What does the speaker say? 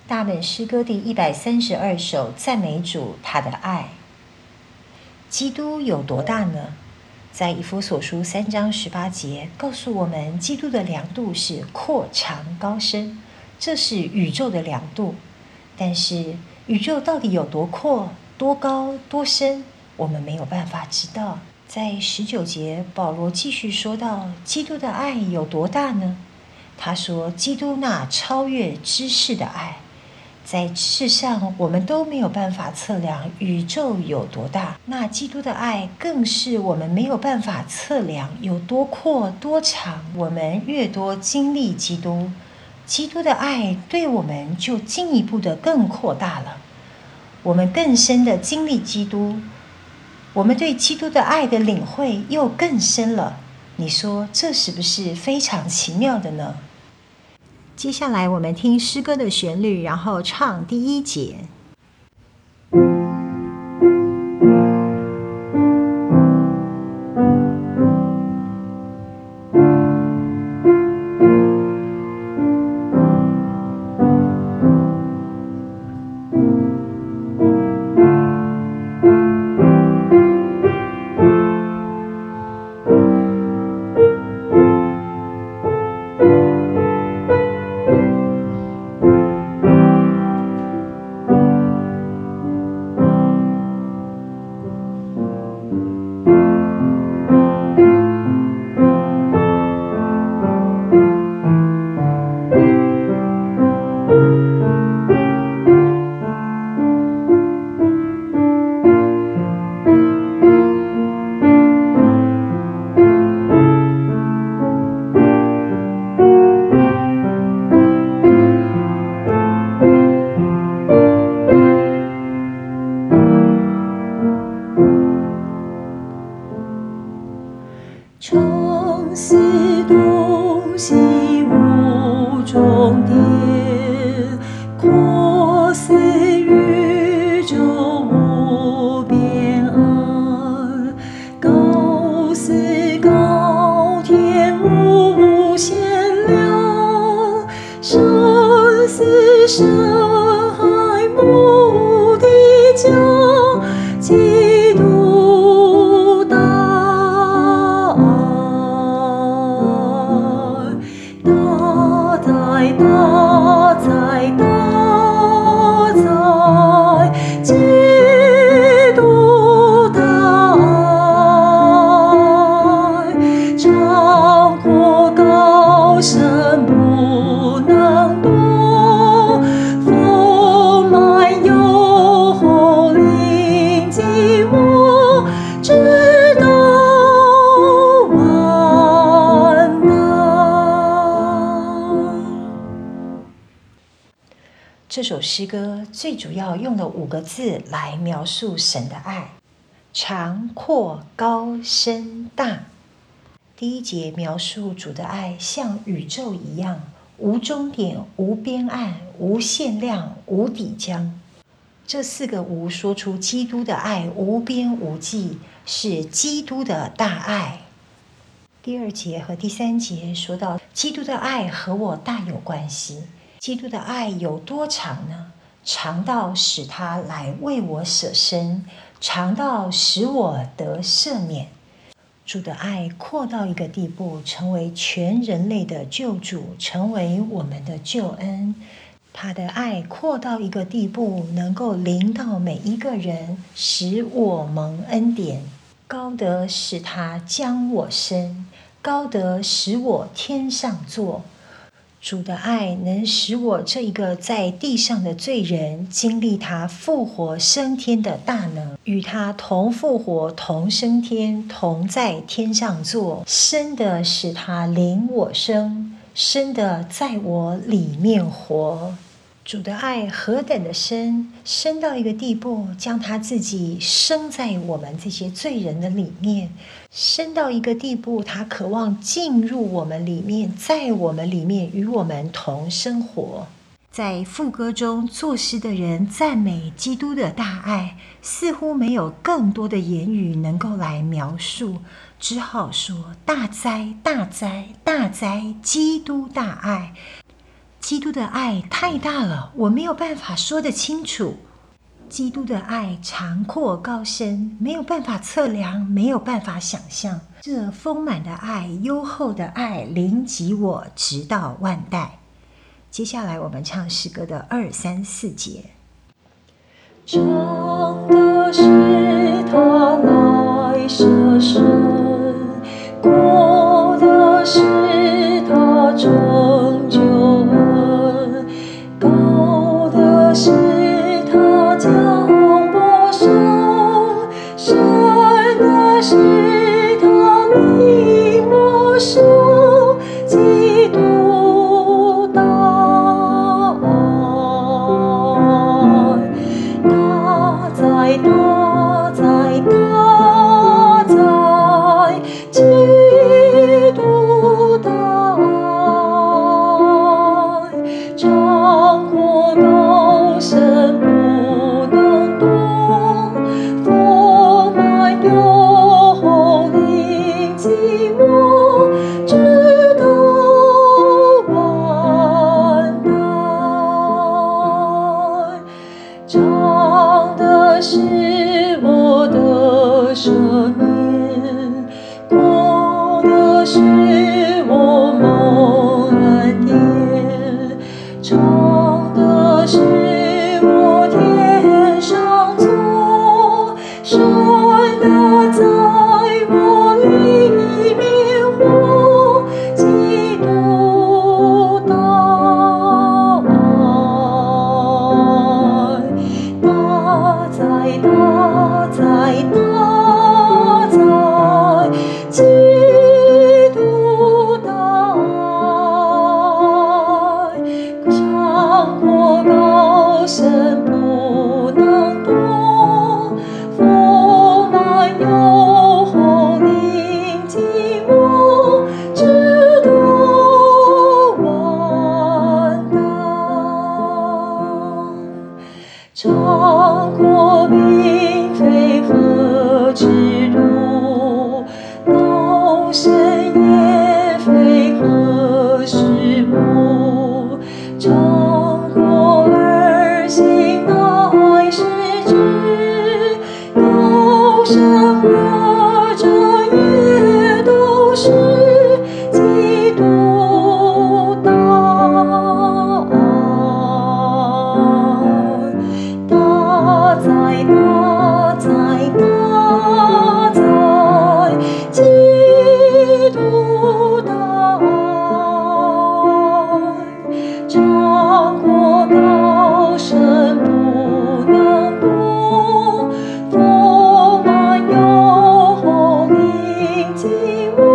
大本诗歌第132首，赞美主他的爱。基督有多大呢？在以弗所书3章18节告诉我们，基督的量度是阔长高深，这是宇宙的量度。但是宇宙到底有多阔、多高、多深，我们没有办法知道。在19节，保罗继续说到，基督的爱有多大呢？他说，基督那超越知识的爱。在知识上，我们都没有办法测量宇宙有多大，那基督的爱更是我们没有办法测量有多阔多长。我们越多经历基督，基督的爱对我们就进一步的更扩大了。我们更深的经历基督，我们对基督的爱的领会又更深了。你说这是不是非常奇妙的呢？接下来我们听诗歌的旋律，然后唱第1节。 城西东西无终点，阔似宇宙无边岸，高似高天无限量，深似深海无底江，基督大爱，大哉大哉大哉，基督大爱，长阔高深不能度，丰满又厚临近我，直到万代。 这首诗歌最主要用了5个字来描述神的爱：长、阔、高、深、大。第1节描述主的爱像宇宙一样，无终点、无边岸、无限量、无底江。这4个无说出基督的爱无边无际，是基督的大爱。第2节和第3节说到，基督的爱和我大有关系。基督的爱有多长呢？长到使他来为我舍身，长到使我得赦免。主的爱扩到一个地步，成为全人类的救主，成为我们的救恩。他的爱扩到一个地步，能够临到每一个人，使我蒙恩典。高得使他将我升，高得使我天上坐。主的爱能使我这一个在地上的罪人经历他复活升天的大能，与他同复活同升天，同在天上坐，深的使他领我生，深的在我里面活。主的爱何等的深，深到一个地步，将他自己生在我们这些罪人的里面，深到一个地步，他渴望进入我们里面，在我们里面与我们同生活。在副歌中，作诗的人赞美基督的大爱，似乎没有更多的言语能够来描述，只好说：大哉大哉大哉，基督大爱。 基督的爱太大了，我没有办法说得清楚。基督的爱长阔高深，没有办法测量，没有办法想象。这丰满的爱，优厚的爱，临及我，直到万代。接下来我们唱诗歌的2、3、4节。 长的是他来舍身，过的是他成就恩，高的是他将我生，深的是他领我受基督大爱。大哉大哉大哉，基督大爱，长阔高深不能度，丰满又厚临及我，直到万代。长的是我的生命，过的是我蒙恩典，长的是我天上作，深的在我里面活，基督大爱。大哉大哉大哉，基督大爱，长阔高深不能度，丰满又厚临及我，直到万代。长阔并非何之路，高深也非何事物，长阔而行乃是知，高深而这也都是基督大爱。大哉大哉大哉，基督大爱，长阔高深不能度，丰满又厚临及我。